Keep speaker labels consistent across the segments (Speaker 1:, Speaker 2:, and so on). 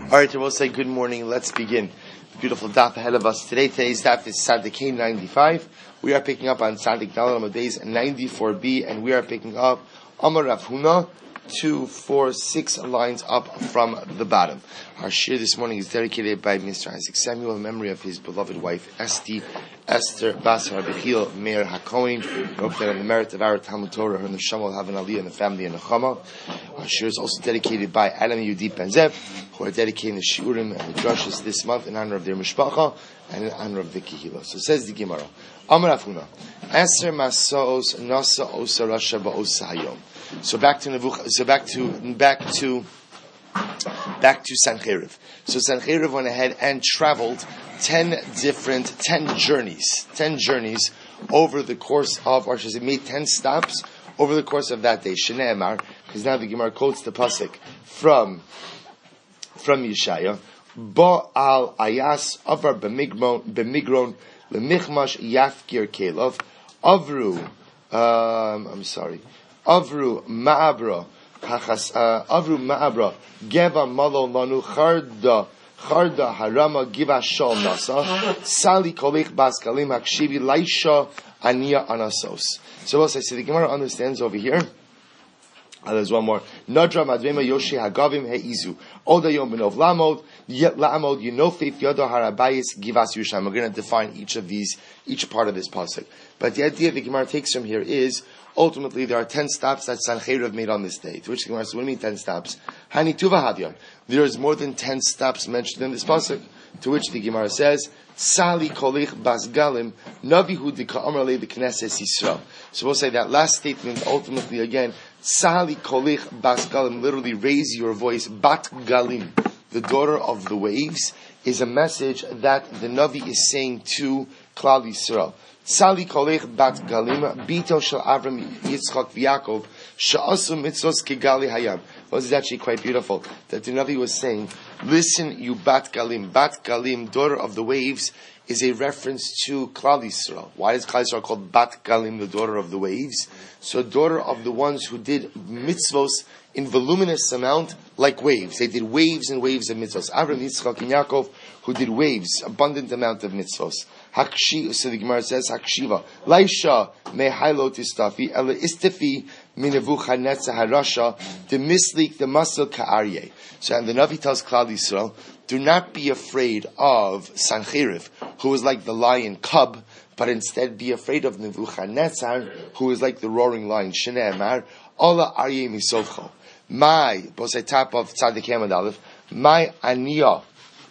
Speaker 1: All right, we'll say good morning. Let's begin. Beautiful daf ahead of us today. Today's daf is Tzaddik 95. We are picking up on Tzaddik Daled Amud Beis 94b, and we are picking up Amar Rav Huna 2, 4, 6 lines up from the bottom. Our shir this morning is dedicated by Mr. Isaac Samuel in memory of his beloved wife Esther Bas Rabbi Meir HaKohen. Hope that on the merit of our Talmud Torah, her neshama will have an aliyah in the family and nechama. Our shir is also dedicated by Adam Yudit Ben Zev, who are dedicating the shiurim and the drushes this month in honor of their mishpacha and in honor of the kihila. So says the Gemara, Amar Rav Huna, Eser Masos Nasa Osa Rasha Ba'osa Hayom. So back to Sancheriv. So Sancheriv went ahead and traveled 10 journeys over the course of, or should I say, made 10 stops over the course of that day. Shnei Emar, because now the Gemara quotes the pasuk from Yeshaya. Ba'al Ayas Avar b'migron lemichmash yafkir kelov Avru Ma'abra Geva Malo Lanu Charda Harama Giva Shol Nasa Sali Kolich Baskalim Hakshivi Laisha Ania Anasos. So what I say, the Gemara understands over here. There's one more. Nadra Madvema Yoshi Hagavim Heizu Oda Yom Benov Lamod Yet Lamod Yinofif Yodo Harabayis Givas Yusham. We're going to define each part of this pasuk. But the idea the Gemara takes from here is ultimately there are 10 stops that Sancheriv made on this day. To which the Gemara says, what do you mean 10 stops? Hani Tuva Havyon. There is more than 10 stops mentioned in this pasuk. To which the Gemara says, Sali Kolich Basgalim Navihu Dika Amrale the Knesset Yisrael. So we'll say that last statement ultimately again, Sali Kolich Basgalim, literally raise your voice, Bat Galim, the daughter of the waves, is a message that the Navi is saying to Klal Yisrael. Sali Kolech Bat Galim, Bito Shel Avram Yitzchak V'Yakov, Sha'asu Mitzvos Kigali Hayam. Well, this is actually quite beautiful. That the Navi was saying, listen, you Bat Galim. Bat Galim, daughter of the waves, is a reference to Klal Yisrael. Why is Klal Yisrael called Bat Galim, the daughter of the waves? So, daughter of the ones who did mitzvos in voluminous amount, like waves. They did waves and waves of mitzvos. Avram, Yitzchak, and Yaakov, who did waves, abundant amount of mitzvos. Hakshi, so the Gemara says, Hakshiva, Laisha me hailo tistafi, ele istifi minevuchanetza harasha, the mislik, the muscle ka'aryeh. So, and the Navi tells Klal Yisrael, do not be afraid of Sancheriv, who is like the lion cub, but instead be afraid of Nebuchadnezzar, who is like the roaring lion. Shnei Emar, Ola Aryeh misovcho. My, both say top of Tzaddik Hamad Aleph, my Aniyah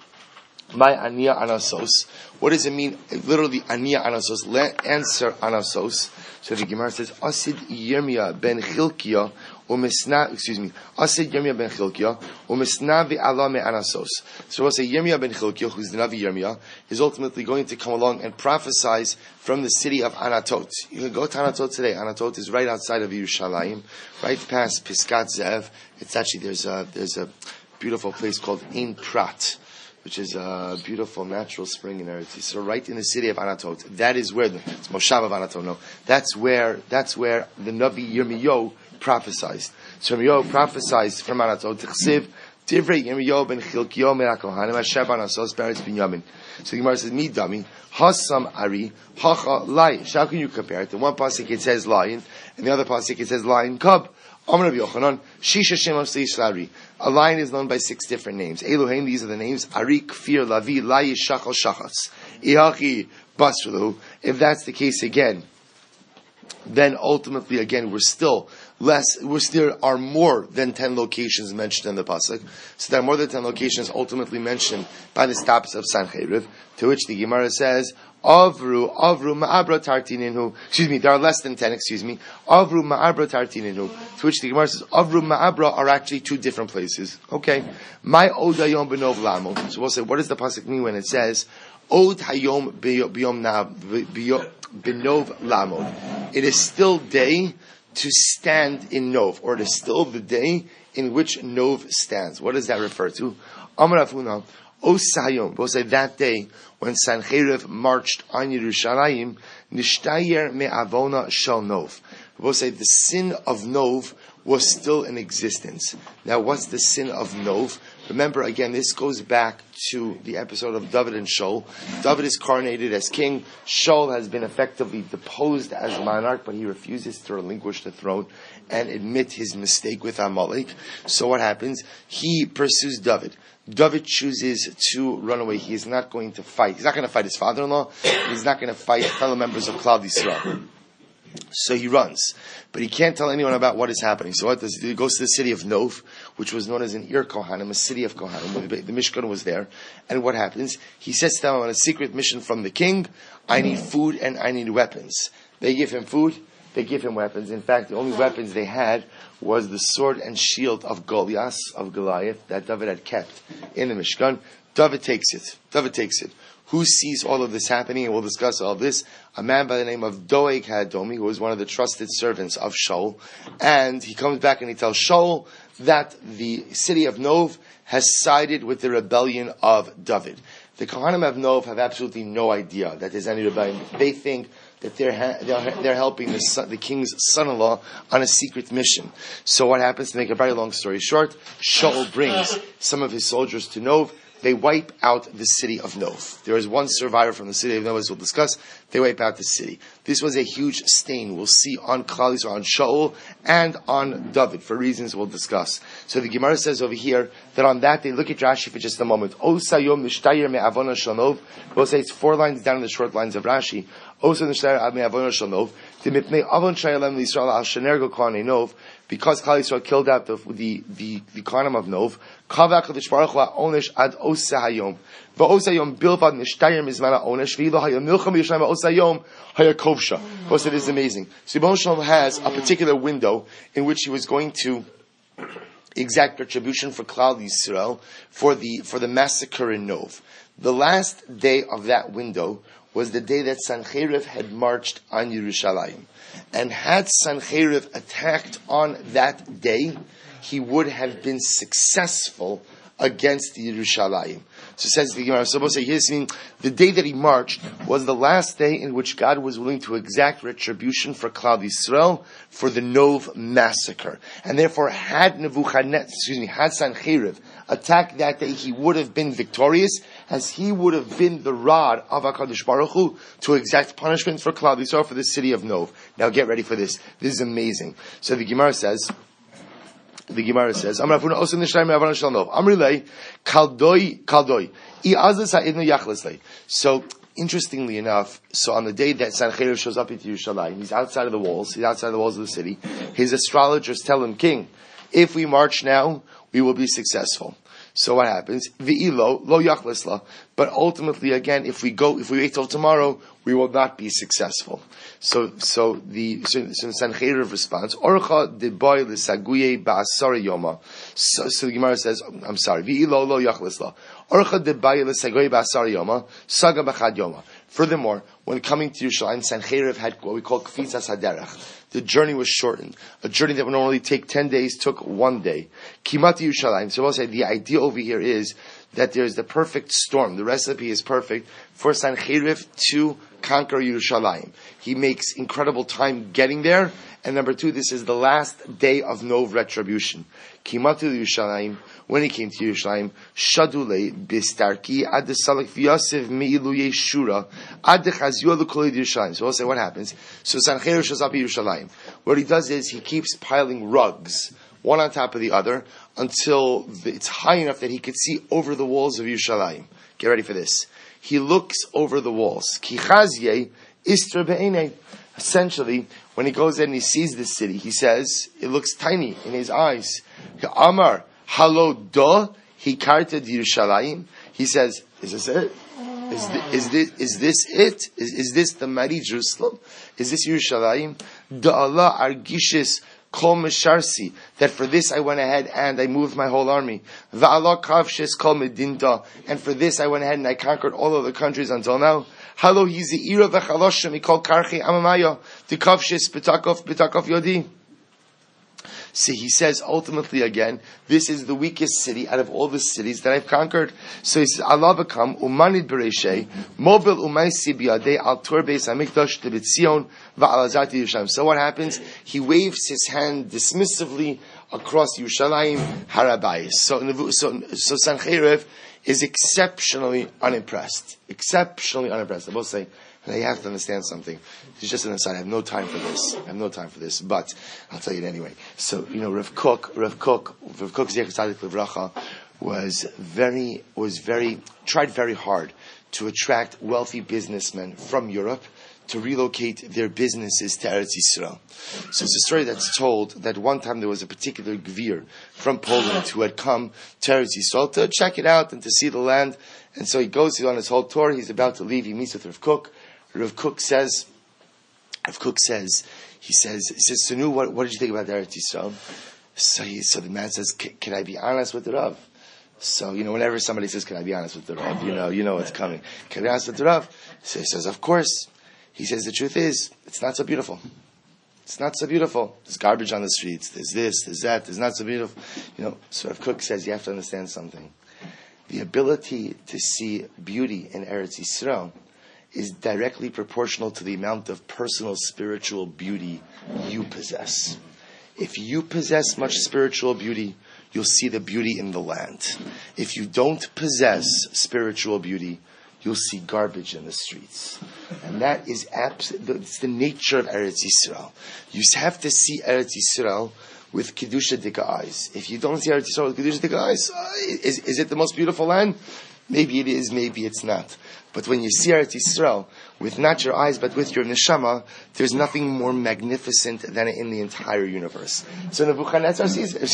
Speaker 1: Anasos. What does it mean? Literally, Aniyah Anasos. Answer Anasos. So the Gemara says, Asid Yirmiyah ben Chilkiah, Asid Yirmiyah ben Chilkiah, Umesna ve'ala me Anasos. So we'll say Yirmiyah ben Chilkiah, who's the Navi Yirmiyah, is ultimately going to come along and prophesize from the city of Anatot. You can go to Anatot today. Anatot is right outside of Yerushalayim, right past Piskat Zev. It's actually, there's a beautiful place called Ein Prat, which is a beautiful natural spring in Eretz Yisrael. So right in the city of Anatot. That is where it's Moshav of Anatot. No, that's where the Navi Yirmiyahu prophesied. So Yirmiyahu prophesied from Anatot. T'chsiv Divrei Yirmiyahu ben Chilkiyahu min HaKohanim Asher b'Anasos Beretz Binyamin. So the Gemara says, Mi dami Hasam Ari Hacha Lion. How can you compare it? The one pasuk it says lion, and the other pasuk it says lion cub. Amar Rabbi Yochanan, Shisha Shemos Leishla. A lion is known by 6 different names. Elohim, these are the names. Ari, Kfir, Lavi, Layi, Shachal, Shachas. Ihachi, Basralu. If that's the case again, then ultimately again there are more than 10 locations mentioned in the pasuk. So there are more than 10 locations ultimately mentioned by the stops of Sancheriv, to which the Gemara says, Avru Ma'abra Tartininu. There are less than 10, Avru Ma'abra Tartininu. To which the Gemara says, Avru Ma'abra are actually 2 different places. Okay. My Od Hayom Benov Lamod. So we'll say, what does the pasuk mean when it says, Od Hayom Benov Lamod? It is still day to stand in Nov, or it is still the day in which Nov stands. What does that refer to? Amar Rav Huna, Osayom, we'll say that day when Sancheriv marched on Yerushalayim, Nishtayer me'avona shel Nov. We'll say the sin of Nov was still in existence. Now, what's the sin of Nov? Remember, again, this goes back to the episode of David and Shaul. David is coronated as king. Shaul has been effectively deposed as monarch, but he refuses to relinquish the throne and admit his mistake with Amalek. So what happens? He pursues David. David chooses to run away. He is not going to fight. He's not going to fight his father-in-law. He's not going to fight fellow members of Klal Yisrael. So he runs, but he can't tell anyone about what is happening. So what does he do? He goes to the city of Nov, which was known as an Ir Kohanim, a city of Kohanim, where the Mishkan was there. And what happens? He sets them on a secret mission from the king. I need food and I need weapons. They give him food. They give him weapons. In fact, the only weapons they had was the sword and shield of Goliath, of Goliath, that David had kept in the Mishkan. David takes it. Who sees all of this happening? And we'll discuss all of this. A man by the name of Doeg Hadomi, who was one of the trusted servants of Shaul. And he comes back and he tells Shaul that the city of Nov has sided with the rebellion of David. The Kohanim of Nov have absolutely no idea that there's any rebellion. They think that they're helping the king's son-in-law on a secret mission. So what happens, to make a very long story short, Shaul brings some of his soldiers to Nov. They wipe out the city of Nov. There is one survivor from the city of Nov, as we'll discuss. They wipe out the city. This was a huge stain we'll see on Klal Yisrael, on Shaul, and on David, for reasons we'll discuss. So the Gemara says over here that on that day, look at Rashi for just a moment. Osayom mishtayir me'avona shel Nov. We'll say it's 4 lines down in the short lines of Rashi. Osayom mishtayir me'avona shel Nov. T'mipnei avon shayalem l'Yisrael al shenergo kohanei Nov. Because Klal Yisrael killed out the Kohanim of Nov, Kavak HaKadosh Baruch Hu ha'onesh ad oseh hayom. V'oseh hayom bilvad mishtayir mizman ha'onesh, v'ilo hayom milcham Yerushalayim ha'oseh hayom hayakovsha. Of course, it is amazing. So Yibon Shalom has a particular window in which he was going to exact retribution for Klal Yisrael for the massacre in Nov. The last day of that window was the day that Sancheriv had marched on Yerushalayim. And had Sancheriv attacked on that day, he would have been successful against Yerushalayim. So it says the Gemara, the day that he marched was the last day in which God was willing to exact retribution for Klal Yisrael for the Nov massacre. And therefore, had Sancheriv attacked that day, he would have been victorious, as he would have been the rod of HaKadosh Baruch Hu to exact punishment for Klal Yisrael for the city of Nov. Now get ready for this. This is amazing. So the Gemara says, Amrilei, Kaldoi, So, interestingly enough, so on the day that Sancheriv shows up into Yerushalayim, he's outside of the walls of the city. His astrologers tell him, King, if we march now, we will be successful. So what happens? V'ilo lo yachlisla. But ultimately, again, if we wait till tomorrow, we will not be successful. So the Sancheriv responds, Orcha deboy l'saguye ba'asari yoma. So the Gemara says, I'm sorry, v'ilo lo yachlisla. Orcha deboy l'saguye ba'asari yoma, saga b'chad yoma. Furthermore, when coming to Yerushalayim, Sancheriv had what we call kfitzas haderech. The journey was shortened. A journey that would normally take 10 days took 1 day. Kimati Yerushalayim. So we'll say the idea over here is that there's the perfect storm. The recipe is perfect for Sancheriv to conquer Yerushalayim. He makes incredible time getting there. And number 2, this is the last day of Nov retribution. Kimati Yerushalayim. When he came to Yerushalayim, Shadule bistarki ad salak v'yasev me'ilu yeshura ad chazyu l'kolei Yerushalayim. So we'll say what happens. So Sancheriv shows up at Yerushalayim. What he does is he keeps piling rugs, one on top of the other, until it's high enough that he could see over the walls of Yerushalayim. Get ready for this. He looks over the walls. Ki chazye istra be'enei. Essentially, when he goes in and he sees this city, he says, it looks tiny in his eyes. Amar Halo do hikarta Yerushalayim. He says, "Is this it? Is this it? Is this the mighty Jerusalem? Is this Yerushalayim? Da Allah argishis kol mesharsi. That for this I went ahead and I moved my whole army. Va'Allah kavshis kol medinta. And for this I went ahead and I conquered all of the countries until now. Halo hiziira v'chaloshem mikol karchi amamaya. The kavshis b'takov yodi." See, he says ultimately again, this is the weakest city out of all the cities that I've conquered. So he says, Allah v'kam umanid bereshe mobil umaysi biyadei al tur beis hamikdash tebetzion va'alazati Yerushalayim. So what happens? He waves his hand dismissively across Yerushalayim, Harabayis. So Sancheriv is exceptionally unimpressed. Exceptionally unimpressed. I will say, and you have to understand something. It's just an aside. I have no time for this. But I'll tell you it anyway. So, Rav Kook, Zecher Tzadik Livracha, tried very hard to attract wealthy businessmen from Europe to relocate their businesses to Eretz Yisrael. So it's a story that's told that one time there was a particular Gvir from Poland who had come to Eretz Yisrael to check it out and to see the land. And so he's on his whole tour, he's about to leave, he meets with Rav Kook. Rav Kook says, Sanu, what did you think about Eretz Yisrael? So the man says, can I be honest with the Rav? So, whenever somebody says, can I be honest with the Rav? You know what's coming. Can I be honest with the Rav? So he says, of course. He says, the truth is, it's not so beautiful. It's not so beautiful. There's garbage on the streets. There's this, there's that. There's not so beautiful. So Rav Kook says, you have to understand something. The ability to see beauty in Eretz Yisrael is directly proportional to the amount of personal spiritual beauty you possess. If you possess much spiritual beauty, you'll see the beauty in the land. If you don't possess spiritual beauty, you'll see garbage in the streets. And that is it's the nature of Eretz Yisrael. You have to see Eretz Yisrael with Kedusha Dika eyes. If you don't see Eretz Yisrael with Kedusha Dika eyes, is it the most beautiful land? Maybe it is, maybe it's not. But when you see Eretz Yisrael with not your eyes but with your neshama, there's nothing more magnificent than it in the entire universe. So Nebuchadnezzar sees it.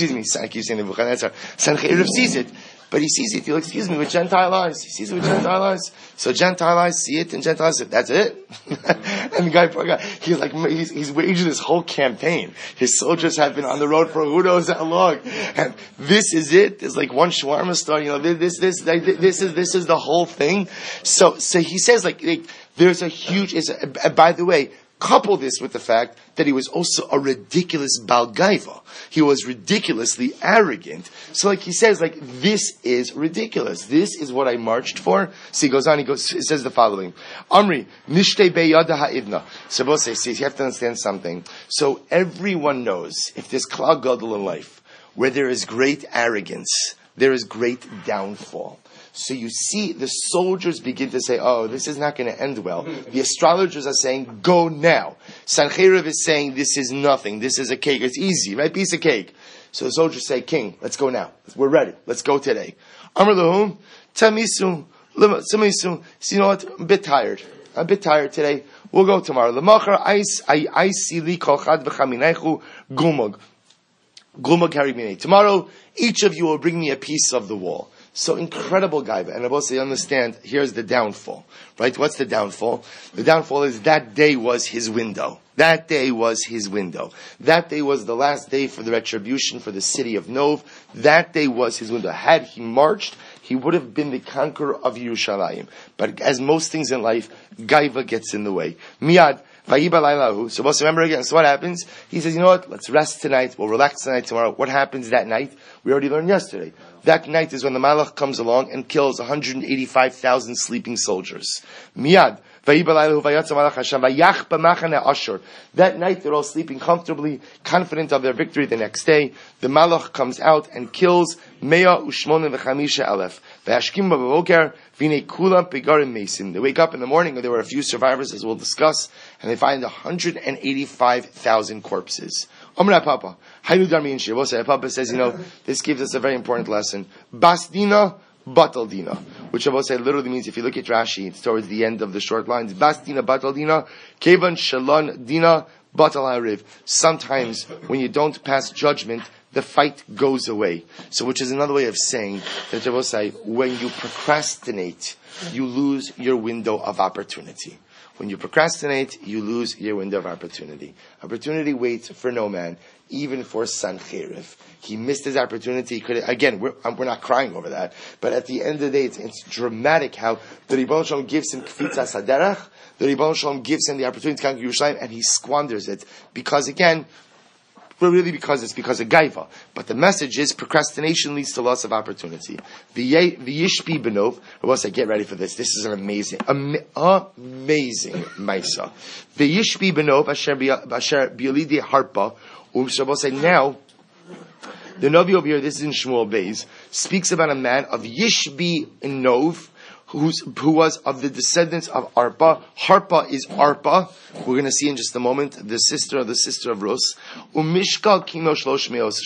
Speaker 1: Sancheriv sees it. But he sees it, with Gentile eyes. He sees it with Gentile eyes. So Gentile eyes see it, and Gentile eyes say, that's it? And the guy, poor guy, he's waging this whole campaign. His soldiers have been on the road for who knows how long. And this is it. There's like one shawarma store, this is the whole thing. So he says, there's a huge, by the way, couple this with the fact that he was also a ridiculous Baal Gaiva. He was ridiculously arrogant. So he says, this is ridiculous. This is what I marched for. So he goes on, it says the following. Amri, nishte beyada ha'idna. So both say, you have to understand something. So everyone knows, if there's klal gadol in life, where there is great arrogance, there is great downfall. So you see the soldiers begin to say, oh, this is not going to end well. The astrologers are saying, go now. Sancheriv is saying, this is nothing. This is a cake. It's easy, right? Piece of cake. So the soldiers say, king, let's go now. We're ready. Let's go today. Amar lahum, tamisu, tamisu. So you know what? I'm a bit tired today. We'll go tomorrow. L'machar, I see li kol chad v'chaminaychu gumag. Gumag harimine. Tomorrow, each of you will bring me a piece of the wall. So incredible gaiva. And I also understand, here's the downfall. Right? What's the downfall? The downfall is that day was his window. That day was his window. That day was the last day for the retribution for the city of Nov. That day was his window. Had he marched, he would have been the conqueror of Yerushalayim. But as most things in life, gaiva gets in the way. Miyad. So remember again, so what happens? He says, you know what, let's rest tonight, we'll relax tonight, tomorrow. What happens that night? We already learned yesterday. That night is when the Malach comes along and kills 185,000 sleeping soldiers. Miyad. That night they're all sleeping comfortably, confident of their victory the next day. The Malach comes out and kills 185,000. They wake up in the morning, and there were a few survivors, as we'll discuss, and they find 185,000 corpses. Papa says, this gives us a very important lesson. Basdina, Batal Dina, which I will say literally means, if you look at Rashi, it's towards the end of the short lines. Basdina, Batal Dina, Kevan Shalon Dina, Batal Hariv. Sometimes when you don't pass judgment, the fight goes away. So, which is another way of saying that I will say, when you procrastinate, you lose your window of opportunity. When you procrastinate, you lose your window of opportunity. Opportunity waits for no man, even for Sancheriv. He missed his opportunity. Again, we're not crying over that. But at the end of the day, it's dramatic how the Ribbon Shalom gives him Kfitzas Haderach, the Ribbon Shalom gives him the opportunity to conquer Yerushalayim, and he squanders it. Because again, it's because of gaiva. But the message is procrastination leads to loss of opportunity. The Yishpi Benov, I will say, get ready for this. This is an amazing Maisa. The Yishpi Benov, Asher Biolidi Harpa, I will say now, The Navi over here, this is in Shmuel Beis, speaks about a man of Yishbi in Nov, who was of the descendants of Arpa. Harpa is Arpa. We're going to see in just a moment the sister of Rus. Umishkal kimo shlosh meos,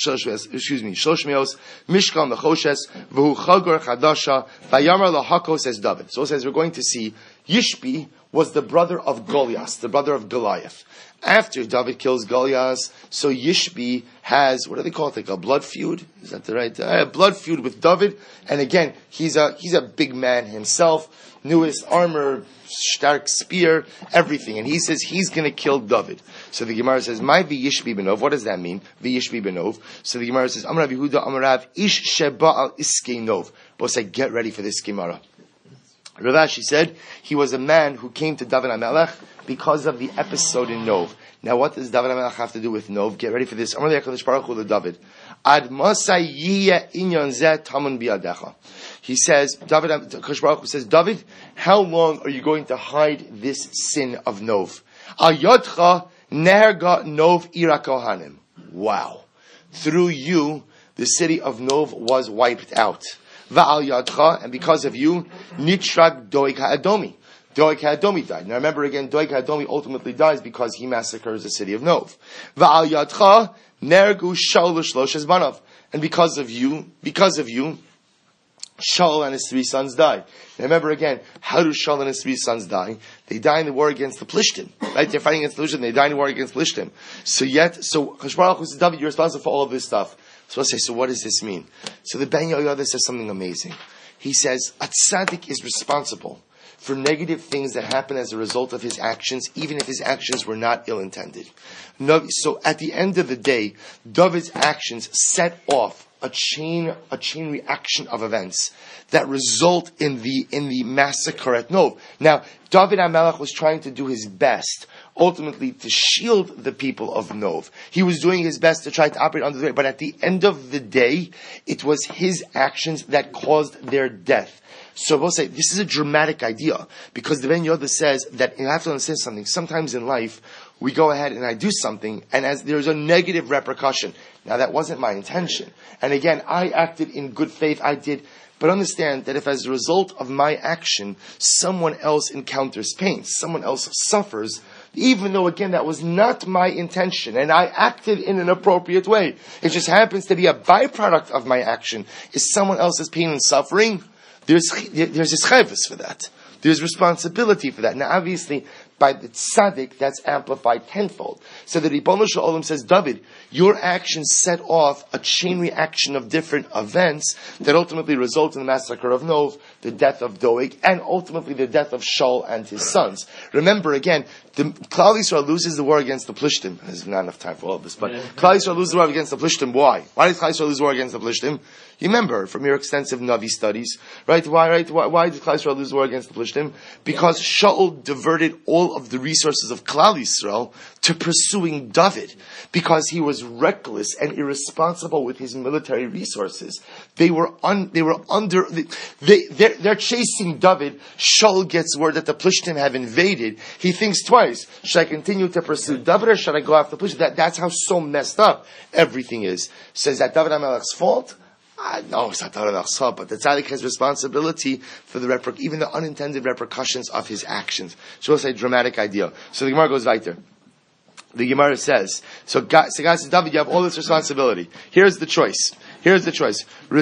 Speaker 1: Mishkal nechoshes, v'hu chagor chadasha, vayamar lahako, says David. So it says we're going to see Yishbi was the brother of Goliath, the brother of Goliath. After David kills Goliath, so Yishbi has, what do they call it, like a blood feud? Is that the right? Blood feud with David. And again, he's a big man himself, newest armor, stark spear, everything. And he says he's going to kill David. So the Gemara says, "My v'yishbi benov." What does that mean? V'yishbi benov. So the Gemara says, "Amar Rav Yehuda, Amar Rav Ish sheba al iskei nov." But say, get ready for this Gemara. Rav Ashi said he was a man who came to David HaMelech because of the episode in Nov. Now, what does David HaMelech have to do with Nov? Get ready for this. Amar HaKadosh Baruch Hu David. Ad masai yiyeh inyan zeh tamun biyadecha. He says, HaKadosh Baruch Hu says, David, how long are you going to hide this sin of Nov? Al yodcha nerga Nov ira kohanim. Wow. Through you, the city of Nov was wiped out. Va'al yadcha, and because of you, nitrag doeg ha'adomi. Doeg ha'adomi died. Now remember again, Doeg ha'adomi ultimately dies because he massacres the city of Nov. Va'al yadcha, nergu Shaul u'shlosh banav. And because of you, Shaul and his 3 sons die. Now remember again, how do Shaul and his 3 sons die? They die in the war against the Plishtim. Right? They're fighting against the Plishtim, they die in the war against Plishtim. So Kadosh Baruch Hu says, David, you're responsible for all of this stuff. So let's say, so what does this mean? So the Ben Yehoyada says something amazing. He says, a tzaddik is responsible for negative things that happen as a result of his actions, even if his actions were not ill-intended. So at the end of the day, David's actions set off a chain reaction of events that result in the massacre at Nov. Now, David HaMelech was trying to do his best, ultimately, to shield the people of Nov. He was doing his best to try to operate under the way, but at the end of the day, it was his actions that caused their death. So we'll say, this is a dramatic idea, because the Ben Yehoyada says that you have to understand something. Sometimes in life, we go ahead and I do something, and as there's a negative repercussion. Now that wasn't my intention. And again, I acted in good faith, I did. But understand that if as a result of my action, someone else encounters pain, someone else suffers, even though again that was not my intention, and I acted in an appropriate way, it just happens to be a byproduct of my action, is someone else's pain and suffering, there's this chayvus for that. There's responsibility for that. Now obviously, by the tzaddik, that's amplified tenfold. So the Ribono Shel Olam says, David, your actions set off a chain reaction of different events that ultimately result in the massacre of Nov, the death of Doeg, and ultimately the death of Shaul and his sons. Remember again, the Klal Yisrael loses the war against the Plishtim. There's not enough time for all of this, but Klal Yisrael loses the war against the Plishtim. Why? Why did Klal Yisrael lose the war against the Plishtim? You remember from your extensive Navi studies, right? Why did Klal Yisrael lose the war against the Plishtim? Because Shaul diverted all of the resources of Klal Yisrael to pursuing David, because he was reckless and irresponsible with his military resources. They're chasing David. Shaul gets word that the Plishtim have invaded. He thinks twice: should I continue to pursue David or should I go after the Plishtim? That's how so messed up everything is. Says that David HaMelech's fault? No, it's not David HaMelech's fault, but the tzaddik has responsibility for even the unintended repercussions of his actions. So we'll say dramatic idea. So the Gemara goes weiter. The Gemara says, so God says, David, you have all this responsibility. Here's the choice. Ritzoncha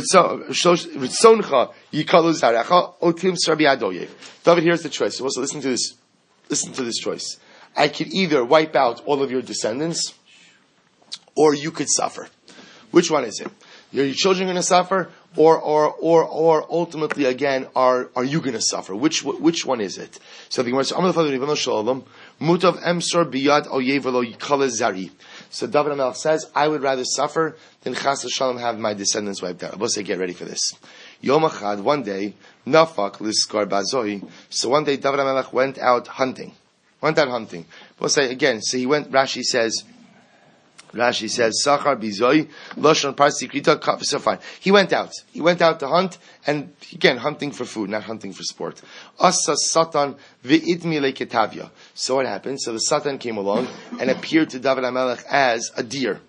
Speaker 1: yikalu zarecha otim sarbi adoyev. David, here's the choice. So also listen to this. Listen to this choice. I could either wipe out all of your descendants, or you could suffer. Which one is it? Are your children going to suffer, or ultimately again, are you going to suffer? Which one is it? So the Gemara says, Mutav emsor biyad oyev v'lo yikala zari. So David HaMelech says, I would rather suffer than chas v'shalom have my descendants wiped out. We'll say, get ready for this. Yom Echad, one day, nafak liskar bazoi. So one day David HaMelech went out hunting. We'll say again. So he went. Rashi says, Sachar bizoi loshon parsi krita kaf. So fine. He went out to hunt, and again hunting for food, not hunting for sport. Asa satan ve'idmi leketavia. So what happened? So the satan came along and appeared to David HaMelech as a deer.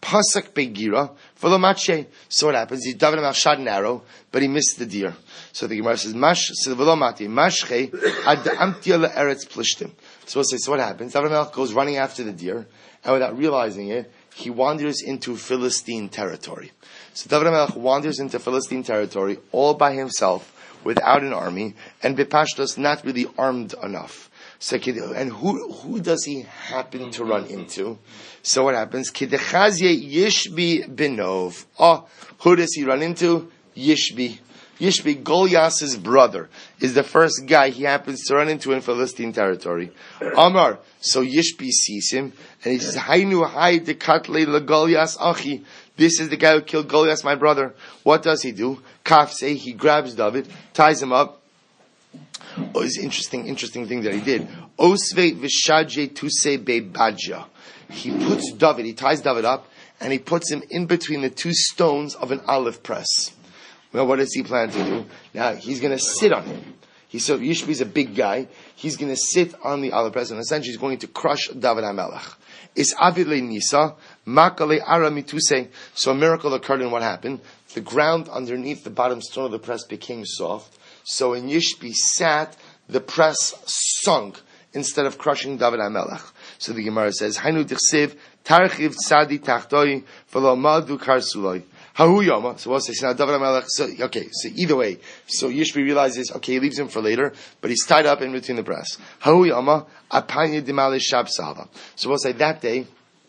Speaker 1: Pasak begira v'lo matche. So what happens? David HaMelech shot an arrow, but he missed the deer. So the Gemara says, Mash v'lo mati mashche ad amtia le'eretz plishtim. So what happens? David HaMelech goes running after the deer, and without realizing it, he wanders into Philistine territory. So David HaMelech wanders into Philistine territory all by himself, without an army, and Bipashtos not really armed enough. So, and who does he happen to run into? So what happens? Kidechazye Yishbi Binov. Oh, who does he run into? Yishbi. Yishbi, Goliath's brother, is the first guy he happens to run into in Philistine territory. Amar, so Yishbi sees him, and he says, Hainu hai dekatle legoliath achi. This is the guy who killed Goliath, my brother. What does he do? Kafse, he grabs David, ties him up. Oh, it's interesting thing that he did. Osve vishaje tuse bebadja. He ties David up, and he puts him in between the two stones of an olive press. Well, what does he plan to do? Now, he's going to sit on him. Yishbi's a big guy. He's going to sit on the olive press, and essentially he's going to crush David HaMelech. Is avidle nisa, makale ara mituse. So a miracle occurred, and what happened? The ground underneath the bottom stone of the press became soft. So when Yishbi sat, the press sunk instead of crushing David HaMelech. So the Gemara says, Hainu dichsiv tarchiv tzadi tachtoi v'lo madu karsuloi. Hahu yama. So what's this? Now David HaMelech. So either way, so Yishbi realizes, okay, he leaves him for later, but he's tied up in between the press. Hahu yama apanya dimale shab sava. So we'll say that day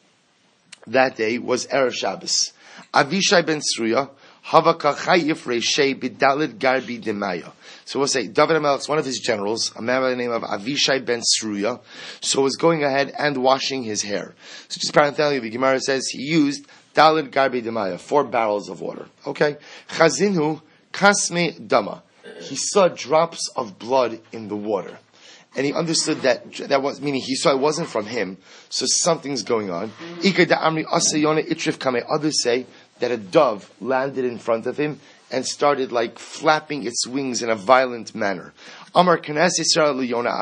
Speaker 1: was Erev Shabbos. Avishai ben Sruya. Havakachayif Reishei Bidalid Garbi Demaya. So we'll say David HaMelech, one of his generals, a man by the name of Avishai ben Sruya, so was going ahead and washing his hair. So just parenthetically, the Gemara says he used Dalid Garbi Demaya, 4 barrels of water. Okay? Chazinu Kasme Dama. He saw drops of blood in the water. And he understood that was, meaning he saw it wasn't from him, so something's going on. Others say that a dove landed in front of him and started like flapping its wings in a violent manner. Amar Knes Yisrael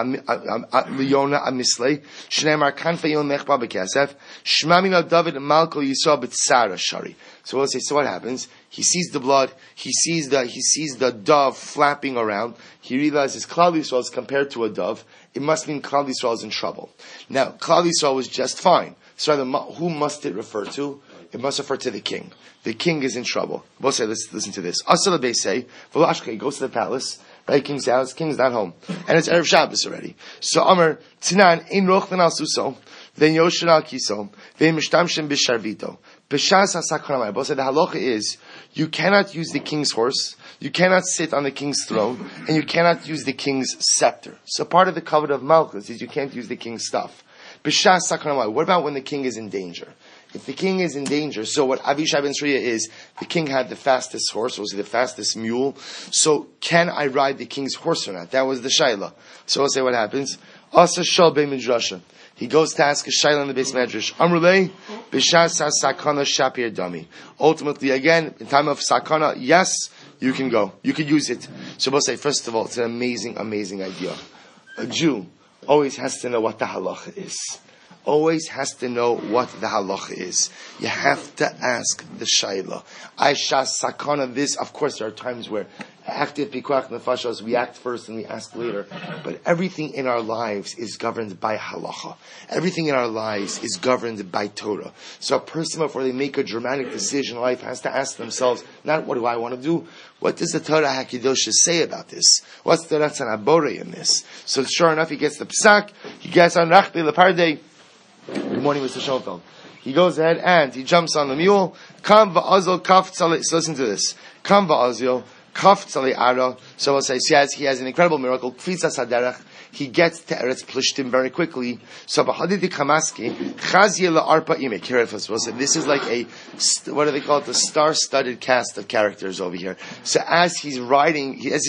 Speaker 1: Liyona Amislei Shneimar Kanfayon Mechba Bekesef Shmamina David Malko Yisrael B'Tzara Shari. So we'll say, so what happens? He sees the blood. He sees the dove flapping around. He realizes Klal Yisrael is compared to a dove. It must mean Klal Yisrael is in trouble. Now Klal Yisrael was just fine. So who must it refer to? It must refer to the king. The king is in trouble. We'll say, let's listen to this. Asala Beisei, Velashke goes to the palace, right? King's house, king's not home. And it's Erev Shabbos already. So Amar, Tinan, Ein Rochlan al Suso, Ven Yoshan al Kiso, Ven Mishtamshin Bisharvito. Bishas HaSakranamai. We'll say the halacha is, you cannot use the king's horse, you cannot sit on the king's throne, and you cannot use the king's scepter. So part of the covenant of Malchus is you can't use the king's stuff. Bishas HaSakranamai. What about when the king is in danger? If the king is in danger, so what Avishai ben Sruya is, the king had the fastest horse, was the fastest mule. So can I ride the king's horse or not? That was the shaila. So we'll say what happens. Asa shal be midrasha. He goes to ask a shaila in the base medrash. Amrulei b'shas sakana shapir dami. Ultimately, again, in time of sakana, yes, you can go. You can use it. So we'll say, first of all, it's an amazing, amazing idea. A Jew always has to know what the halacha is. Always has to know what the halacha is. You have to ask the shayla. Aisha sakana this. Of course, there are times where active pikuach nefashos, we act first and we ask later. But everything in our lives is governed by halacha. Everything in our lives is governed by Torah. So a person, before they make a dramatic decision in life, has to ask themselves, not what do I want to do? What does the Torah HaKadosh say about this? What's the Ratzon HaBorei in this? So sure enough, he gets the psak, he gets on Rachbi Lepardei. Good morning, Mr. Schoenfeld. He goes ahead and he jumps on the mule. Kam va'azil kaf tzale. So listen to this. Kam va'azil kaf tzale ara. So we'll say he has an incredible miracle. Kfitza saderach. He gets to Eretz Plishtim very quickly. So b'hadidi kamaski chazye la'arpa imek. Here it was. We'll say this is like a, what do they call it? The star-studded cast of characters over here. So as he's riding to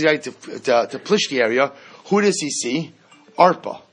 Speaker 1: Plishti area, who does he see? Arpa.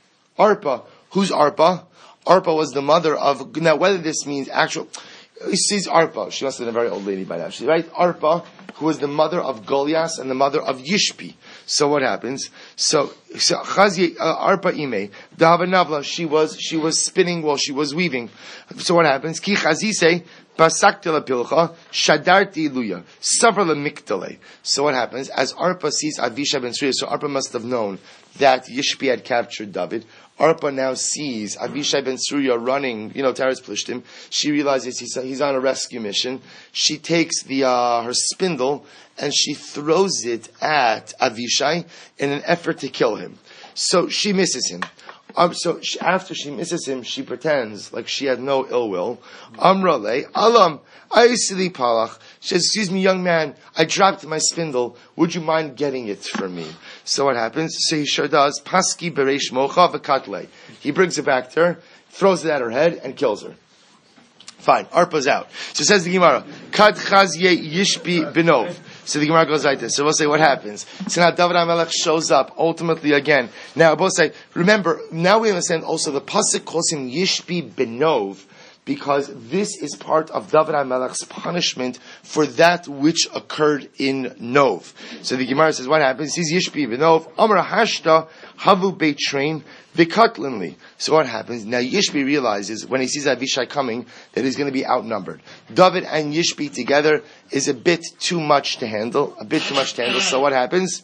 Speaker 1: Arpa. Who's Arpa? Arpa was the mother of, now whether this means actual, he sees Arpa, she must have been a very old lady by now, right? Arpa, who was the mother of Goliath and the mother of Yishbi. So what happens? So Chazye Arpa Ime Davanavla. She was spinning while she was weaving. So what happens? Ki Chazise Pasakti la Pilcha Shadarti Luya Savra la Miktale. So what happens? As Arpa sees Avisha ben Sruya, so Arpa must have known that Yishbi had captured David. Arpa now sees Avishai ben Sruya running, Taras Plishtim. She realizes he's on a rescue mission. She takes her spindle and she throws it at Avishai in an effort to kill him. So she misses him. After she misses him, she pretends like she had no ill will. Amrale, Alam, Aisili Palach. She says, excuse me, young man, I dropped my spindle. Would you mind getting it for me? So what happens? So he sure does. Paski bereish mocha v'katle. He brings it back to her, throws it at her head, and kills her. Fine, Arpa's out. So says the Gemara, Kad chazye yishbi benov. So the Gemara goes like this. So we'll say what happens. So now David HaMelech shows up ultimately again. Now we'll say, remember, now we understand also the pasuk calls him Yishbi Benov because this is part of David HaMelech's punishment for that which occurred in Nov. So the Gemara says what happens. He's Yishbi Benov. Amar Hashta Havu Beit Train Vikatlinli. So what happens? Now Yishbi realizes when he sees Avishai coming that he's going to be outnumbered. David and Yishbi together is a bit too much to handle. So what happens?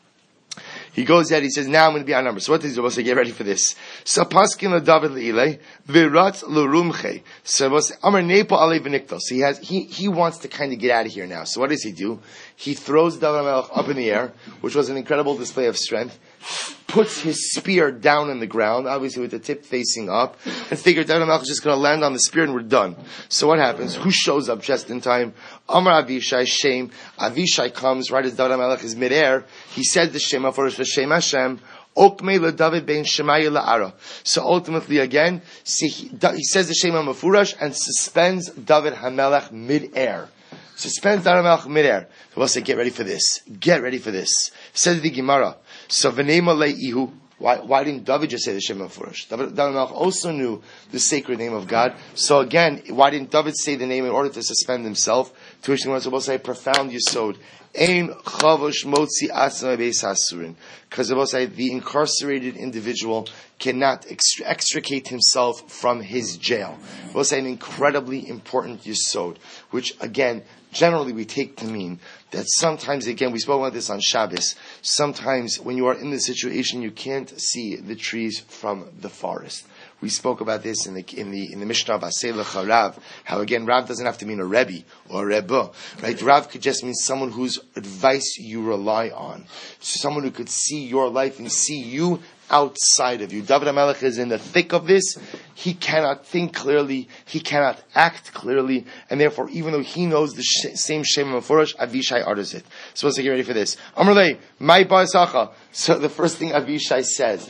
Speaker 1: He goes there, he says, now I'm going to be outnumbered. So what does he do? So get ready for this. So paskin la David le'ilei, virat l'rumche. So amar nepo alei v'niktos. He wants to kind of get out of here now. So what does he do? He throws David HaMelech up in the air, which was an incredible display of strength, puts his spear down in the ground, obviously with the tip facing up, and figured David HaMelech is just going to land on the spear and we're done. So what happens? Who shows up just in time? Amar Avishai, Shem. Avishai comes right as David HaMelech is midair. He said the Shema for Shem Hashem. Okmei LeDavid ben Shemaya LaAra. So ultimately again, he says the Shema Mefurash and suspends David HaMelech midair. Suspends David HaMelech midair. So we'll say, get ready for this. Said the Gemara. So v'neima le'ihu. Why didn't David just say the Shema Mefurash? David HaMelech also knew the sacred name of God. So again, why didn't David say the name in order to suspend himself? To which the Gemara will say, profound yesod. Ein chavosh motzi asma beis hasurin. Because the incarcerated individual cannot extricate himself from his jail. We'll say an incredibly important yesod, which again, generally we take to mean that sometimes, again, we spoke about this on Shabbos, sometimes when you are in the situation, you can't see the trees from the forest. We spoke about this in the Mishnah of Asei Rav, how again Rav doesn't have to mean a Rebbe or a Rebbe, right? Rav could just mean someone whose advice you rely on, someone who could see your life and see you outside of you. David HaMelech is in the thick of this. He cannot think clearly. He cannot act clearly. And therefore, even though he knows the same Shema Mefurash, Avishai utters it. So let's get ready for this. Amrlei, my ba'asacha. So the first thing Avishai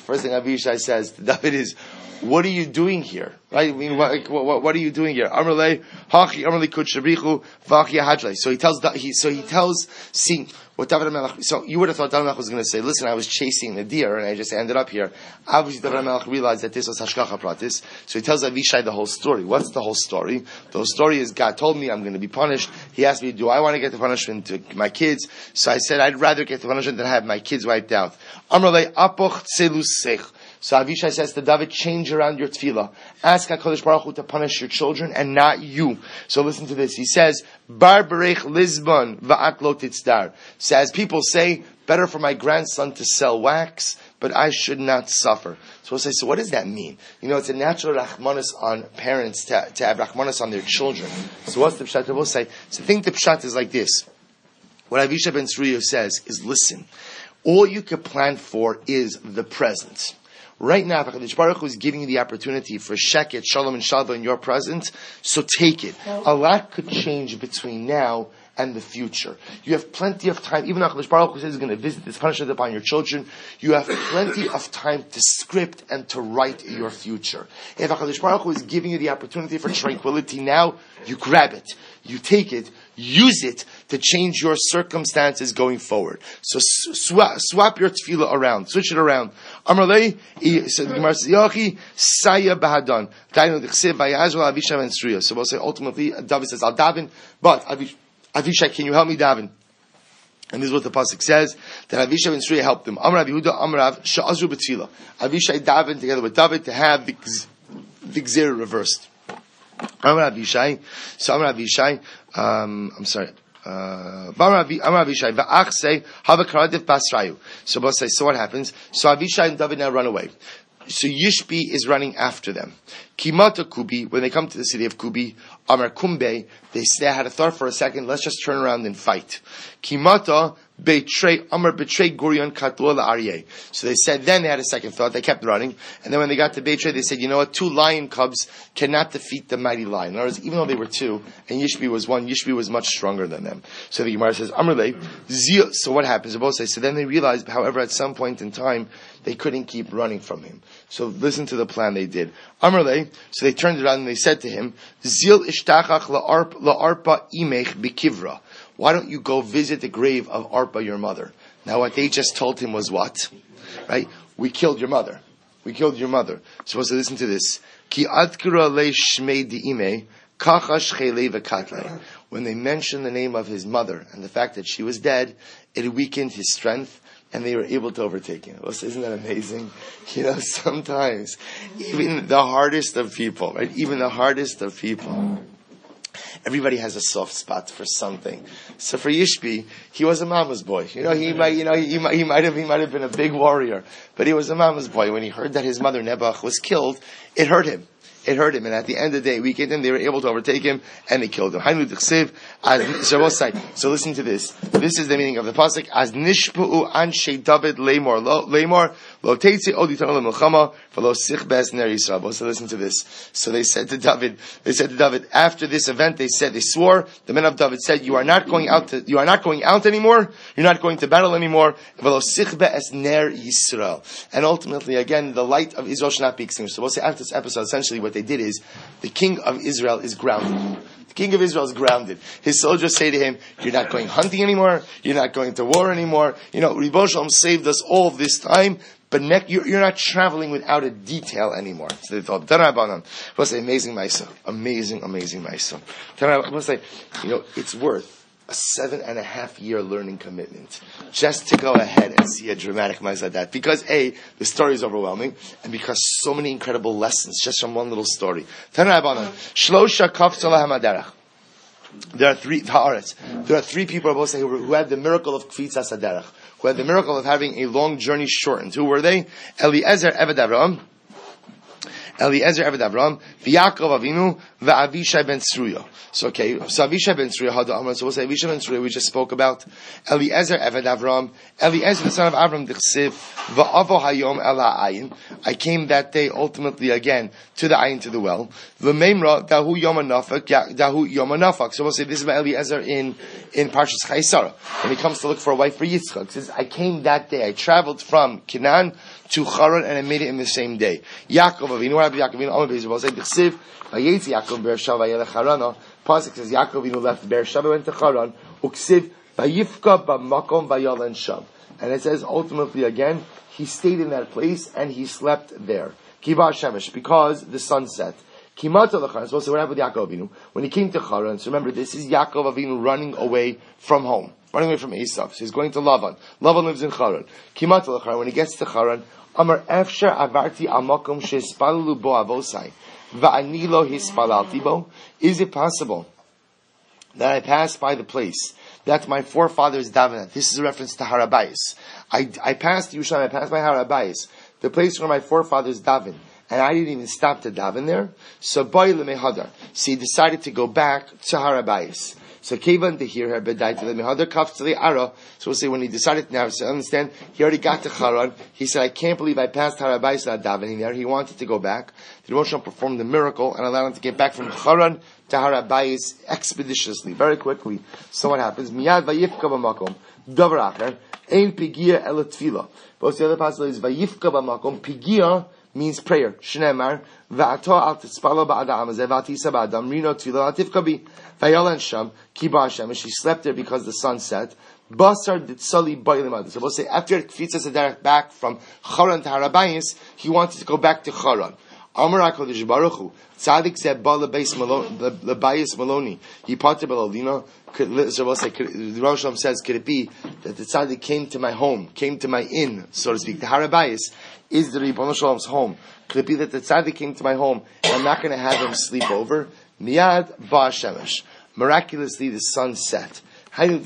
Speaker 1: says to David is, what are you doing here? Right? I mean, what are you doing here? Amrlei, hachi amrlei kutshabrichu v'achi hajlei. So he tells, see, what David HaMelech, so you would have thought David HaMelech was going to say, listen, I was chasing the deer and I just ended up here. Obviously David HaMelech realized that this was Hashgacha Pratis, so he tells Avishai the whole story. What's the whole story? The whole story is God told me I'm going to be punished. He asked me, do I want to get the punishment to my kids? So I said, I'd rather get the punishment than have my kids wiped out. Amrlei apoch tzelusech. So Avishai says to David, change around your tefillah. Ask HaKadosh Baruch Hu to punish your children and not you. So listen to this. He says, Bar berech Lisbon va'at lo titzdar. So as people say, better for my grandson to sell wax, but I should not suffer. So we'll say, so what does that mean? It's a natural rachmanis on parents to have rachmanis on their children. So what's the pshat? We'll say, so think the pshat is like this. What Avishai ben Sruya says is, listen, all you can plan for is the present. Right now, HaKadosh Baruch Hu is giving you the opportunity for sheket, shalom, and shalva in your present, so take it. A lot could change between now and the future. You have plenty of time. Even HaKadosh Baruch Hu says he's going to visit this punishment upon your children. You have plenty of time to script and to write your future. If HaKadosh Baruch Hu is giving you the opportunity for tranquility now, you grab it. You take it. Use it to change your circumstances going forward. So swap your tefillah around. Switch it around. Amrlei, said the Gemara, Yachi, Saya Bahadan. So we'll say ultimately, David says, I'll daven, but Avishai, can you help me daven? And this is what the pasuk says, that Avishai ben Sruya helped him. Amar Yehuda, Amar Rav, Sha'azru b'tfila. Avishai davened together with David to have the gzera reversed. Amar Avishai, so Amar Avishai, I'm sorry, Amar Avishai, va'ach say, have a karadif basrayu. So both say, so what happens? So Avishai and David now run away. So Yishbi is running after them. Kimata Kubi, when they come to the city of Kubi, Amar Kumbe, they had a thought for a second, let's just turn around and fight. Kimata Amar betray Gurion Katula Aryeh. So they said, then they had a second thought, they kept running, and then when they got to Beitrei, they said, you know what, 2 lion cubs cannot defeat the mighty lion. In other words, even though they were 2, and Yishbi was 1, Yishbi was much stronger than them. So the Gemara says, Amrle, Zil, so what happens? They both say, so then they realized, however, at some point in time, they couldn't keep running from him. So listen to the plan they did. Amrle, so they turned around and they said to him, Zil ishtachach la'arpa imech bikivra. Why don't you go visit the grave of Arpa, your mother? Now what they just told him was what? Right? We killed your mother. We killed your mother. Supposed to listen to this. Ki adkira le shmei di'ime, kachash chele v'katle. When they mentioned the name of his mother and the fact that she was dead, it weakened his strength, and they were able to overtake him. Isn't that amazing? You know, sometimes, even the hardest of people, right? Even the hardest of people, everybody has a soft spot for something. So for Yishbi, he was a mama's boy. You know, he might have been a big warrior, but he was a mama's boy. When he heard that his mother Nebuch was killed, it hurt him. It hurt him, and at the end of the day, weakened him. They were able to overtake him, and they killed him. So listen to this. This is the meaning of the pasuk. As nishpu'u anshe David lemor lo teitzi od yitanu le'milchama v'lo sichbes ner Yisrael. So listen to this. So they said to David, after this event, they swore, the men of David said, you are not going out anymore. You're not going to battle anymore. V'lo sichbes ner Yisrael. And ultimately, again, the light of Israel should not be extinguished. So we'll say after this episode, essentially what they did is, the king of Israel is grounded. The king of Israel is grounded. His soldiers say to him, you're not going hunting anymore, you're not going to war anymore. You know, Ribono Shel Olam saved us all this time, but you're not traveling without a detail anymore. So they thought, Tanabanan. We'll say, amazing Maisa. Amazing Maisa. We'll say, you know, it's worth a 7.5-year learning commitment just to go ahead and see a dramatic Maisa like that. Because A, the story is overwhelming, and because so many incredible lessons just from one little story. Shlosha kaftzala hamaderach. There are 3 people, both say, who had the miracle of Kfitzas Haderech, who had the miracle of having a long journey shortened. Who were they? Eliezer Eved Avraham, V'Yaakov Avinu, V'Avishai ben Sruya. So Avishai ben Sruya had the Amar. So we'll say Avishai ben Sruya we just spoke about. Eliezer Eved Avram, Eliezer the son of Avram Dichsiv, V'Avo Hayom El Ha'ayin. I came that day ultimately again to the ayin, to the well. V'Meimra Dahu Yom HaNafak. So we'll say this is about Eliezer in Parshas Chayei when he comes to look for a wife for Yitzchak. He says, I came that day. I traveled from Canaan to Charan, and I made it in the same day. Yaakov Avinu, what happened to Yaakov Avinu? Amar Be'ezebah said, "B'chsiv vayetzi Yaakov Beersheva vayelech Charana." Pasuk says Yaakov Avinu left Beersheva, went to Charan. Uksiv vayifka b'makom vayalan sham. And it says ultimately again, he stayed in that place and he slept there. Kiva Shemesh, because the sun set. Kimata l'Charan. So what happened with Yaakov Avinu when he came to Charan? So remember, this is Yaakov Avinu running away from home, running away from Esav. So he's going to Lavan. Lavan lives in Charan. Kimata l'Charan. When he gets to Charan, Amar Efsher avarti amakom shespalalu bo avosai va'ani lo hispalalti bo. Is it possible that I passed by the place that my forefathers davened at? This is a reference to Har HaBayis. I passed Yerushalayim. I passed by Har HaBayis, the place where my forefathers davened, and I didn't even stop to daven there. So boy lemehadar. So he decided to go back to Har HaBayis. So Kevan to hear her bedai to the mehadar kaf to the ara. So we'll say when he decided now to understand, he already got to Charan. He said, I can't believe I passed Har HaBayis without davening there. He wanted to go back. The Ribono Shel Olam performed the miracle and allowed him to get back from Charan to Har HaBayis expeditiously, very quickly. So what happens? Miyad vayifka b'makom davar acher ein pigia el tefila. But the other possibility is vayifka b'makom. Pigia means prayer. Shneimar va'ato al tispalo ba'adam azeh va'atisa ba'adam rino tefila atifka bi vayalan sham kiba Hashem. And she slept there because the sun set. Basar ditzali ba'ilimad. So we'll say after Kfitzas Haderech back from Charan to Har HaBayis, he wanted to go back to Charan. Amar HaKadosh Baruch Hu, Tzadik zeh ba lebayis Maloni, he parted Belalina. So we'll say, the Rosh Hashanah says, could it be that the Tzadik came to my home, came to my inn, so to speak? The Har HaBayis is the Ribono Shel Olam's home. Could it be that the Tzadik came to my home and I'm not going to have him sleep over? Miyad ba Shemesh. Miraculously, the sun set. So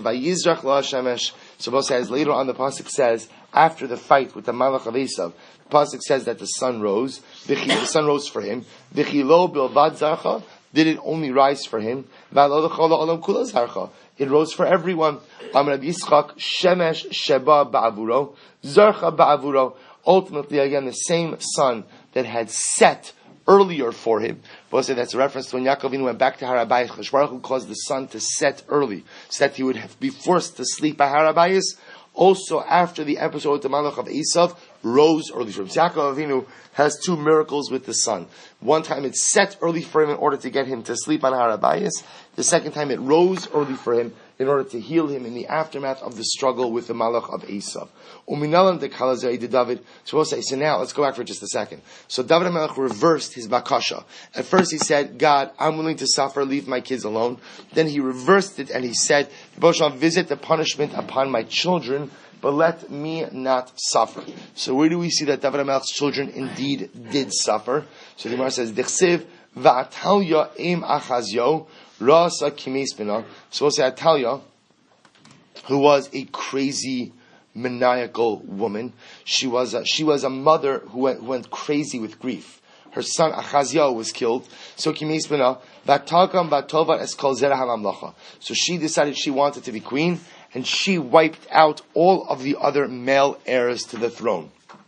Speaker 1: we'll say, as later on the pasuk says, after the fight with the Malach of Esav, the pasuk says that the sun rose. The sun rose for him. Did it only rise for him? It rose for everyone. Ultimately, again, the same sun that had set earlier for him. We'll say that's a reference to when Yaakov went back to Har HaBayis. Kadosh Baruch Hu caused the sun to set early, so that he would be forced to sleep at Har HaBayis. Also, after the episode with the Malach of Esav, rose early for him. So Yaakov Avinu has two miracles with the sun. One time it set early for him in order to get him to sleep on Har HaBayis. The second time it rose early for him in order to heal him in the aftermath of the struggle with the Malach of Esav. Uminalam de Kalazai de David. So we'll say, so now let's go back for just a second. So David HaMelech reversed his bakasha. At first he said, God, I'm willing to suffer, leave my kids alone. Then he reversed it and he said, visit the punishment upon my children, but let me not suffer. So where do we see that David HaMelech's children indeed did suffer? So the Gemara says, Dechsev va'atalya im achazyo rasa kimes bina. So we'll say Atalia, who was a crazy, maniacal woman. She was a mother who went crazy with grief. Her son Achazyahu was killed. So kimes bina v'takam v'tova eskol zera halamlacha. So she decided she wanted to be queen, and she wiped out all of the other male heirs to the throne.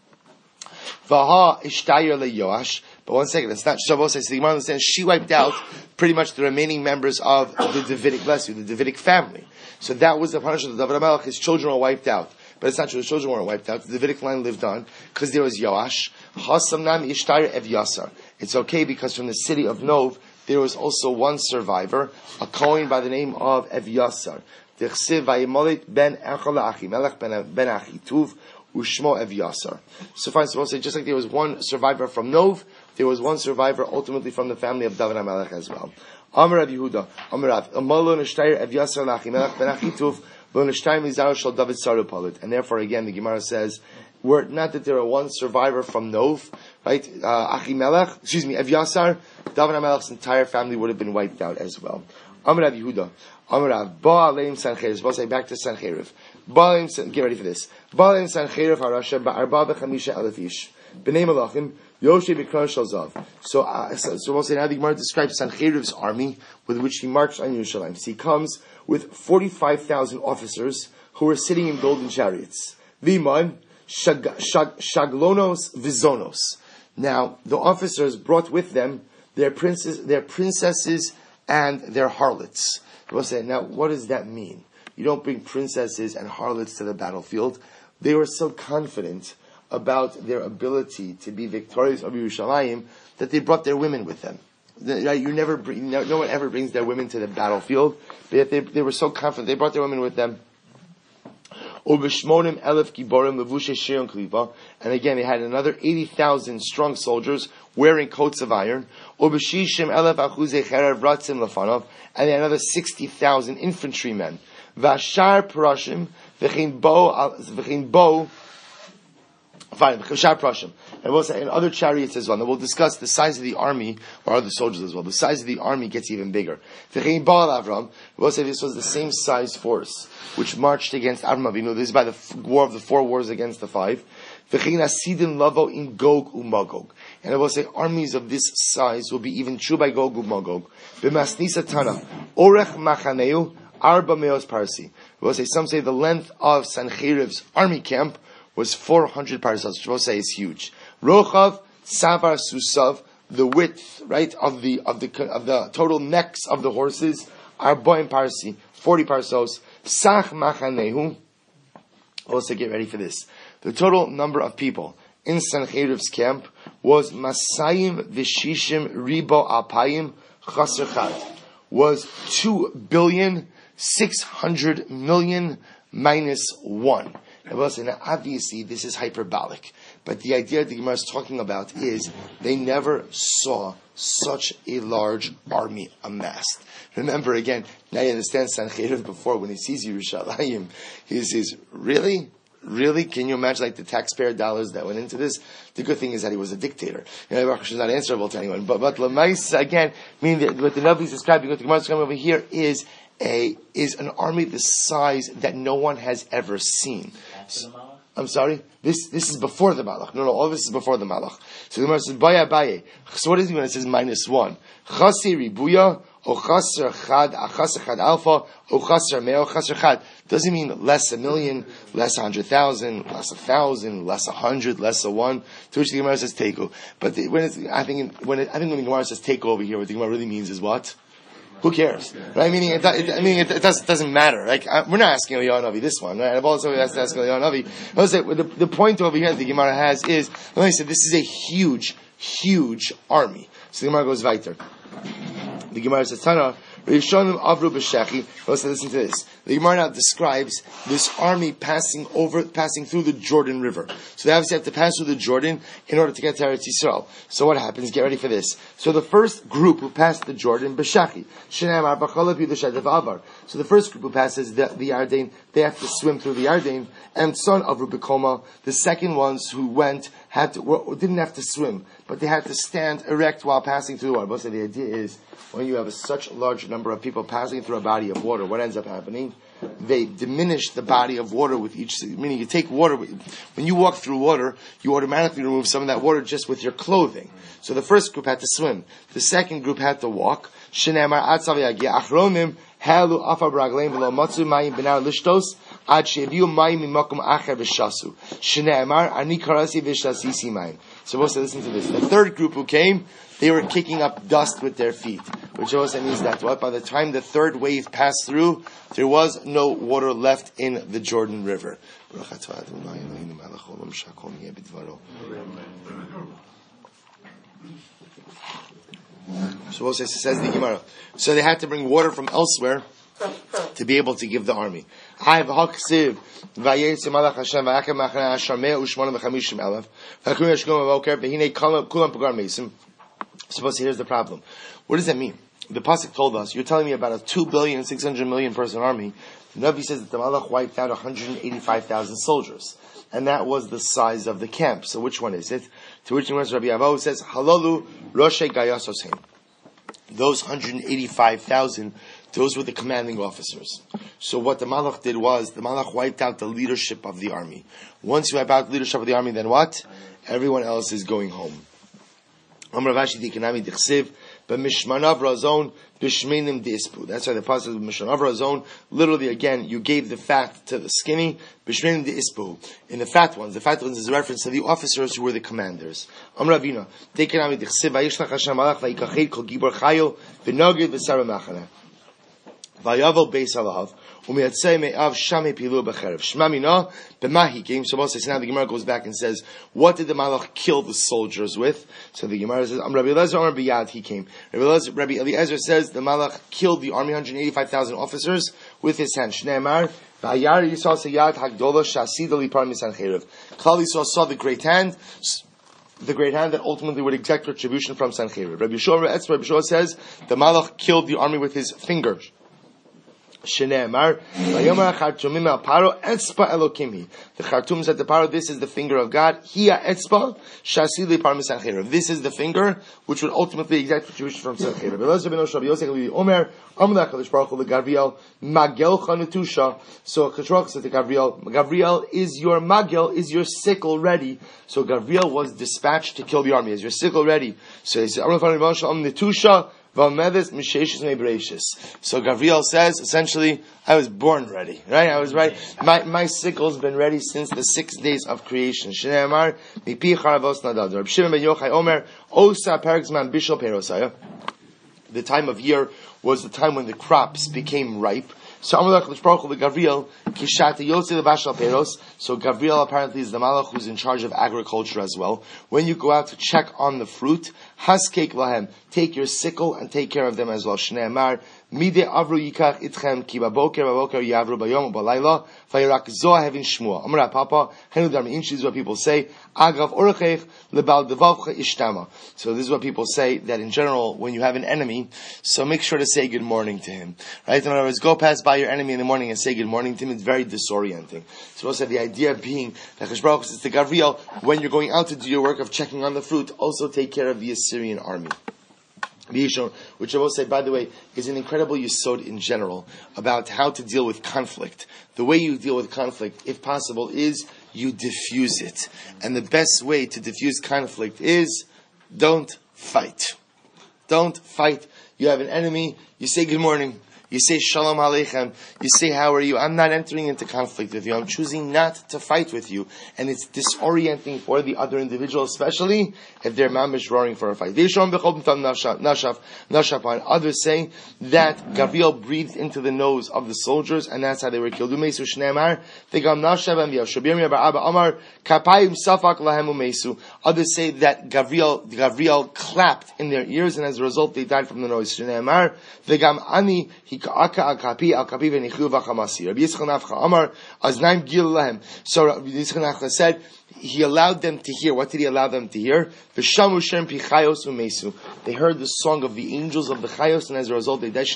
Speaker 1: Vaha ishtayer leYoash. But one second, it's not Shavuot says the Gemara understands she wiped out pretty much the remaining members of the Davidic, the Davidic family. So that was the punishment of David HaMelech. His children were wiped out. But it's not true, his children weren't wiped out. The Davidic line lived on because there was Yoash. Hasamnam ishtayer Evyasar. It's okay because from the city of Nov there was also one survivor, a Kohen by the name of Evyasar. Dechsev vayimolit ben Echol Achimelech ben Achituv ushmo Evyasar. So fine, so we'll say just like there was one survivor from Nov, there was one survivor ultimately from the family of David HaMelech as well. Amar Rav Yehuda, Amar Rav, Amalo Nishtayer Evyasar Achimelech ben Achituv lo Nishtayim Lizaro Shal David Saru Palit. And therefore again the Gemara says, were it not that there were one survivor from Nov, right? Evyasar, David HaMelech's entire family would have been wiped out as well. Amar Rav Yehuda, Amar Rav, Ba'aleim Sancheriv. We'll say back to Sancheriv. Get ready for this. Ba'aleim Sancheriv Harasha Ba'arba B'chamisha Elef Ish. B'nei Malachim, Yoshei B'kron Shel Zav. So we'll say now the Gemara describes Sancheriv's army with which he marched on Yerushalayim. So he comes with 45,000 officers who were sitting in golden chariots. V'man Shaglonos Vizonos. Now, the officers brought with them their princesses and their harlots. We'll say, now, what does that mean? You don't bring princesses and harlots to the battlefield. They were so confident about their ability to be victorious over Yerushalayim that they brought their women with them. No one ever brings their women to the battlefield, but yet they were so confident. They brought their women with them. And again, they had another 80,000 strong soldiers wearing coats of iron. And they had another 60,000 infantrymen. And we'll say in other chariots as well. And we'll discuss the size of the army, or other soldiers as well. The size of the army gets even bigger. We'll say this was the same size force which marched against Avram Avinu. This is by the war of the 4 wars against the 5. And I will say armies of this size will be even true by Gog Umagog. We'll say some say the length of Sancheriv's army camp was 400 parasas, which we'll say is huge. Rochav Savar Susav, the width, right, of the total necks of the horses, Arboim Parsi, 40 parsos. Sach Machanehu. Also, get ready for this. The total number of people in Sancheriv's camp was Masayim Vishishim Ribo Alpayim Chaser Chad. Was 2,600,000,000 minus 1. Now, obviously, this is hyperbolic. But the idea the Gemara is talking about is they never saw such a large army amassed. Remember again, now you understand Sancheriv before, when he sees Yerushalayim, he says, really? Really? Can you imagine like the taxpayer dollars that went into this? The good thing is that he was a dictator. Baruch is not answerable to anyone. But Lamais, again, meaning that what the Navi is describing, what the Gemara is coming over here is an army the size that no one has ever seen. I'm sorry? This is before the Malach. No, all this is before the Malach. So the Gemara says, Baya Baye. So what is it when it says -1? Chasi ribuya, o chaser chad, achas chad alpha, o chaser meo, chaser chad. Doesn't mean less 1,000,000, less 100,000, less 1,000, less 100, less 1. To which the Gemara says teiku. But I think when the Gemara says teiku over here, what the Gemara really means is what? Who cares? Right? Meaning, it doesn't matter. Like, we're not asking Eliyahu Navi this one, right? I've also asked Eliyahu Navi. I'll say, the point over here that the Gemara has is, like I said, this is a huge, huge army. So the Gemara goes weiter. The Gemara says, Tana, Rishonim Avru B'Shechi. Let's listen to this. The Gemara now describes this army passing through the Jordan River. So they obviously have to pass through the Jordan in order to get to Eretz Yisrael. So what happens? Get ready for this. So the first group who passed the Jordan, B'Shechi. Shenamar B'Chalav Yudashet Avar. So the first group who passes the Yarden, they have to swim through the Yarden. And son of Rubikoma, the second ones who went, didn't have to swim, but they had to stand erect while passing through the water. So the idea is, when you have such a large number of people passing through a body of water, what ends up happening? They diminish the body of water with each, meaning you take water, when you walk through water, you automatically remove some of that water just with your clothing. So the first group had to swim. The second group had to walk. Shenamar atzav yagia achronim halu afar bragleim v'lo matzu mayim b'nar lishtos ad she'eviu mayim mimakom acher v'shasu. Shenamar ani karasi v'shasisi mayim. So we'll listen to this. The third group who came, they were kicking up dust with their feet, which also means that what? By the time the third wave passed through, there was no water left in the Jordan River. So says the Gemara. So they had to bring water from elsewhere to be able to give the army. Suppose here's the problem. What does that mean? The pasuk told us, you're telling me about a 2,600,000,000 person army. The Navi says that the Malach wiped out 185,000 soldiers. And that was the size of the camp. So which one is it? To which one Rabbi Avo says, Halalu Roshe Gayasosheim. Those 185,000, those were the commanding officers. So what the Malach did was, the Malach wiped out the leadership of the army. Once you wipe out the leadership of the army, then what? Everyone else is going home. But Mishmanav Razon Bishmenim Dispu. That's why the passage of Mishmanav Razon, literally again, you gave the fat to the skinny, Bishmenim Dispu. In the fat ones is a reference to the officers who were the commanders. Amravina, Tekenami Dichsiv, Vayishlach Hashem Malach, Vayikached Kol Gibor Chayo, V'nogid V'sara Machana. Vayavel Beis Alav. Shma came. So now the Gemara goes back and says, what did the Malach kill the soldiers with? So the Gemara says, Rabbi Eliezer Amar Biyad, he came. Rabbi Eliezer says the Malach killed the army, 185,000 officers, with his hand. Shneimar, Vayar Yisrael Seyad Hagdola Shasida Lipar Misancheriv. Klal Yisrael saw the great hand that ultimately would exact retribution from Sancheriv. Rabbi Yeshua says the Malach killed the army with his finger. Shene'emar, Vayomar Chartumim al Paro, Etzpa Elokimhi. The Chartum said to Paro, this is the finger of God. Hiya Etzpa, Shasili Par Misancheriv. This is the finger which would ultimately exact retribution from Sancheriv. So Kachroch said to Gabriel, is your Magel, is your sickle ready? So Gabriel was dispatched to kill the army. Is your sickle ready? So he said, so Gabriel says, essentially, I was born ready, right? I was ready. My sickle's been ready since the 6 days of creation. The time of year was the time when the crops became ripe. So Gabriel, so Gabriel apparently is the Malach who's in charge of agriculture as well. When you go out to check on the fruit, take your sickle and take care of them as well. Shneimar, Mide avru yikach itchem ki baboker yavru bayom balayla vayirak zoh havin shmua. Amar Papa henu darmin. This is what people say. Agav orachech lebal devavcha ishtama. So this is what people say, that in general, when you have an enemy, so make sure to say good morning to him. Right? In other words, go pass by your enemy in the morning and say good morning to him. It's very disorienting. So also the idea being that Cheshbon Baruch says to Gavriel, when you're going out to do your work of checking on the fruit, also take care of the Assyrian army. Which I will say, by the way, is an incredible yesod in general about how to deal with conflict. The way you deal with conflict, if possible, is you diffuse it. And the best way to diffuse conflict is don't fight. Don't fight. You have an enemy, you say good morning. You say Shalom Aleichem. You say, how are you? I'm not entering into conflict with you. I'm choosing not to fight with you. And it's disorienting for the other individual, especially if they're mamish roaring for a fight. Others say that Gavriel breathed into the nose of the soldiers, and that's how they were killed. Others say that Gavriel clapped in their ears, and as a result they died from the noise. So Rabbi Yitzchak said he allowed them to hear. What did he allow them to hear? They heard the song of the angels of the Chayos, and as a result they died.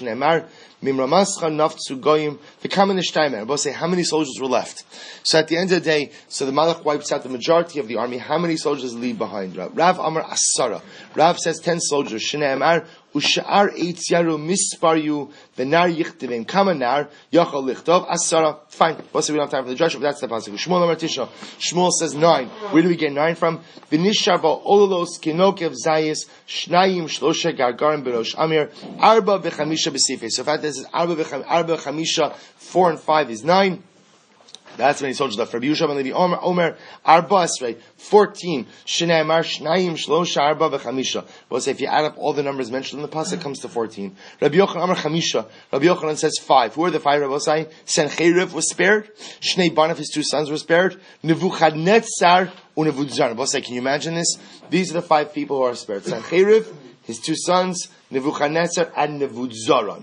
Speaker 1: Both say, how many soldiers were left? So at the end of the day, so the Malach wipes out the majority of the army. How many soldiers leave behind? Rav Amar Asara. Rav says 10 soldiers. Shnei Amar Ushar Eitz Yaru Misparyu Venar Yichtivim Kamanar Yachal Lichtov Asara. Fine. Both say we don't have time for the judgment, but that's the pasuk. Shmuel Amar Tisha. Shmuel says 9. Where do we get 9 from? V'nishar ba'ololos kinokev zayis shnayim shlosha gargarim berosh amir arba v'chamisha b'sifei. So in fact, this is arba v'chamisha. 4 and 5 is 9. That's many soldiers left. Rabbi Yushav and Levi Omer Arba Esrei 14. Shnei Amar Shnayim Shlosha Arba v'Chamisha. Well, say if you add up all the numbers mentioned in the pasuk, it comes to 14. Rabbi Yochanan Amar Chamisha. Rabbi Yochanan says 5. Who are the 5? Rabbi Say Sencheriv was spared. Shnei Banav, his 2 sons, were spared. Nebuchadnezzar uNevudzar. Rabbi Say, can you imagine this? These are the 5 people who are spared. Sencheriv, his 2 sons, Nebuchadnezzar, and Nevudzaran.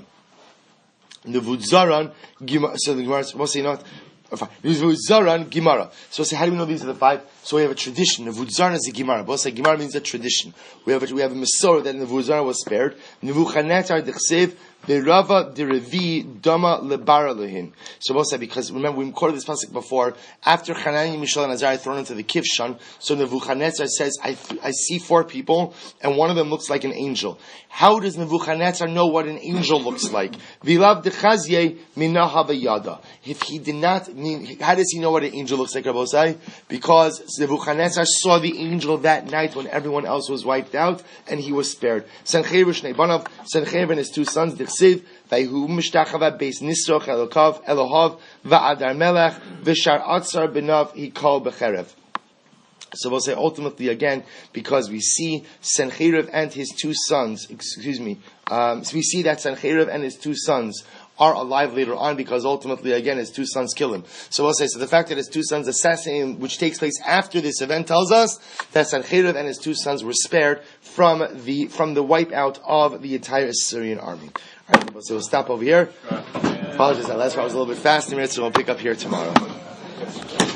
Speaker 1: Nevudzaran. So the Gemara will say not. Vudzaran Gemara. So say, how do we know these are the 5? So we have a tradition. Vudzaran is a Gemara. Both say Gemara means a tradition. We have a Masorah that Nevudzaran was spared. Nebuchadnezzar dechsev Berava Derevi Dama Lebara Lehin. So both say, because remember we quoted this pasuk before. After Hanani, Mishael, and Azariah thrown into the Kivshan, so Nebuchadnezzar says, I see 4 people, and one of them looks like an angel. How does Nebuchadnezzar know what an angel looks like? Vilav dechazye minahavayada. If he did not, how does he know what an angel looks like, Rabosai? Because Nebuchadnezzar saw the angel that night when everyone else was wiped out, and he was spared. Sencheriv Shnei Banav, Sencheriv and his 2 sons, Dechsiv, Vayhu Mishtachava Beis Nisroch Elohav Va'adar Melech V'Shar Atzar Benav Hikol Becherev. So we'll say ultimately again, because we see Sencheriv and his 2 sons, so we see that Sencheriv and his 2 sons are alive later on, because ultimately again his 2 sons kill him. So we'll say, so the fact that his 2 sons assassinate him, which takes place after this event, tells us that Sencheriv and his 2 sons were spared from the wipeout of the entire Assyrian army. Alright, so we'll stop over here. Apologies, that last part was a little bit fast, so we'll pick up here tomorrow.